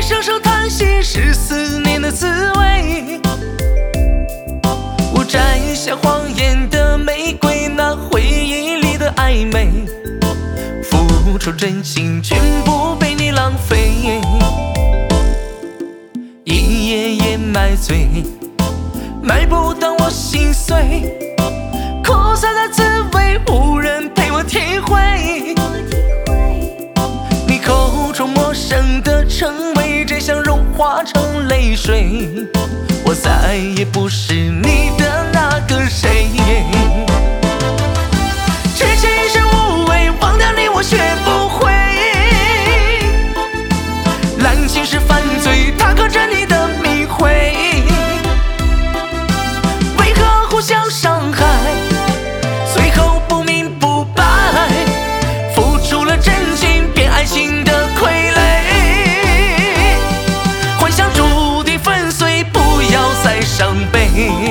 声声叹息是思念的滋味。我摘下谎言的玫瑰，那回忆里的暧昧，付出真心全部被你浪费。一夜夜买醉，买不到我心碎，苦涩的滋味无人陪我体会。你口中陌生的称谓，真想融化成泪水。我再也不是你的那个谁。痴情是无味，忘掉你我学不会。滥情是犯罪，它刻着你的迷灰。为何互相伤害，最后不明不白，付出了真心，变爱情的傀儡。幻想注定粉碎，不要再伤悲。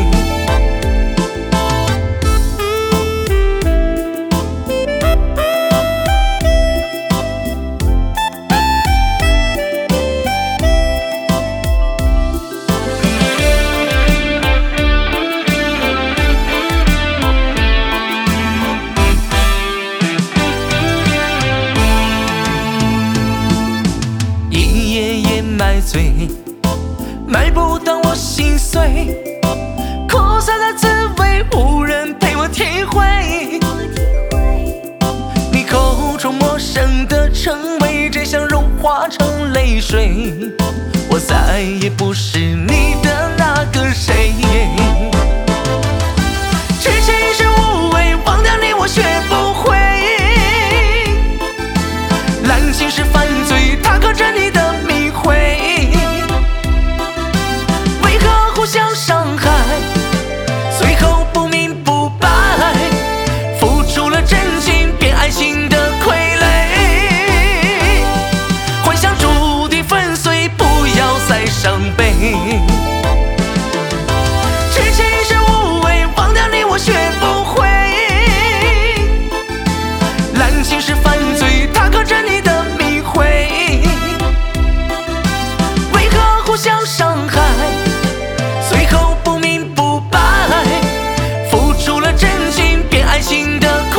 买醉，买不到我心碎，苦涩的滋味无人陪我体会。你口中陌生的称谓，真想融化成泪水。我再也不是你的那个谁。痴情是无味，忘掉你我学不会。滥情是犯罪，它刻着你的迷灰。为何互相伤害，最后不明不白，付出了真心，变爱情的傀儡。幻想注定粉碎，不要再伤悲。痴情是无味，忘掉你我学不会。滥情是犯罪，它刻着你的迷灰。为何互相伤害，最后不明不白，付出了真心，变爱情的傀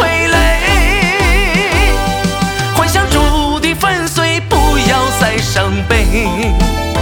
儡。幻想注定粉碎，不要再伤悲。